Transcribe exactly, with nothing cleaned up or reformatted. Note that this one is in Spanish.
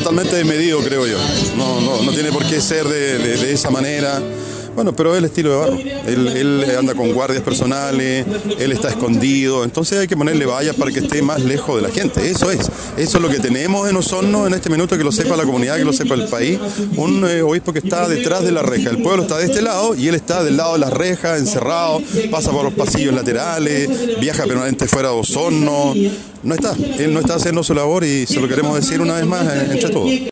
totalmente desmedido, creo yo. No, no, no tiene por qué ser de, de, de esa manera. Bueno, pero es el estilo de Barro. Él, él anda con guardias personales, él está escondido, entonces hay que ponerle vallas para que esté más lejos de la gente. Eso es. Eso es lo que tenemos en Osorno en este minuto, que lo sepa la comunidad, que lo sepa el país. Un eh, obispo que está detrás de la reja. El pueblo está de este lado y él está del lado de las rejas, encerrado, pasa por los pasillos laterales, viaja permanente fuera de Osorno. No está. Él no está haciendo su labor y se lo queremos decir una vez más entre todos.